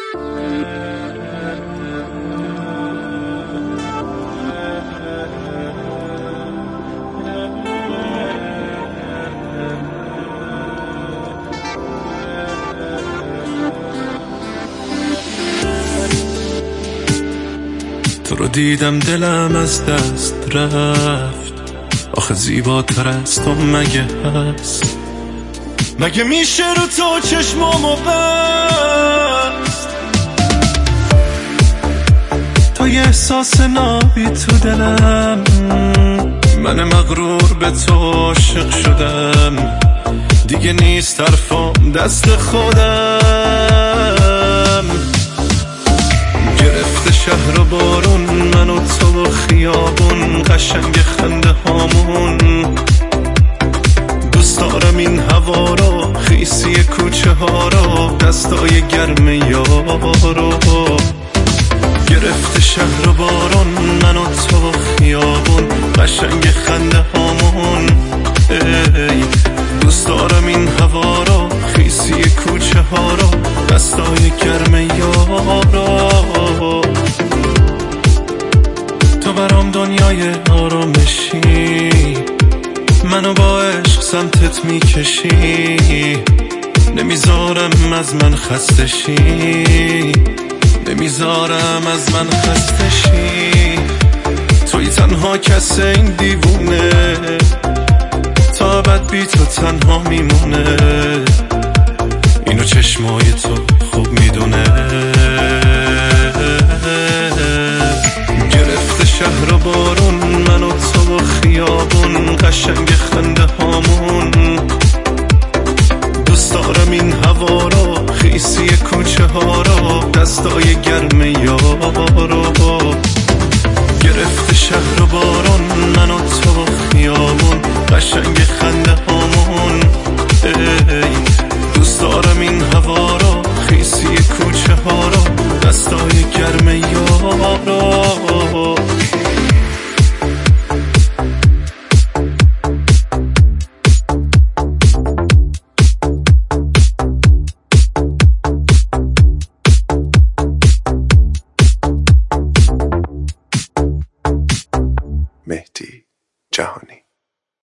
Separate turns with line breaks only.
تو رو دیدم دلم از دست رفت، آخه زیباتر از تو مگه هست؟ مگه میشه رو تو چشمامو بست؟ تا یه احساس نابی تو دلم، من مغرور به تو عاشق شدم، دیگه نیست حرفام دست خودم. گرفته شهر و بارون، من و تو و خیابون، قشنگ خنده هامون. دوست دارم این هوا رو، خیسی کوچه ها رو، دستای گرم یارو. گرفته شهر و بارون، من و تو و خیابون، قشنگ خنده هامون. دوست دارم این هوا رو، خیسی کوچه ها رو، دستای گرم یارو. تو برام دنیای آرامشی، منو با عشق سمتت میکشی. نمیذارم از من خسته شی، نمیذارم از من خسته شی. توی تنها کس این دیوونه، تا ابد بی تو تنها میمونه. اینو چشمای تو خوب میدونه. گرفته شهر و بارون، من و تو و خیابون، قشنگ خنده هامون. دوست دارم این هوا رو، خیسی کوچه ها رو، دستای گرم یارو. گرفته شهر و بارون، من و تو و خیابون، قشنگ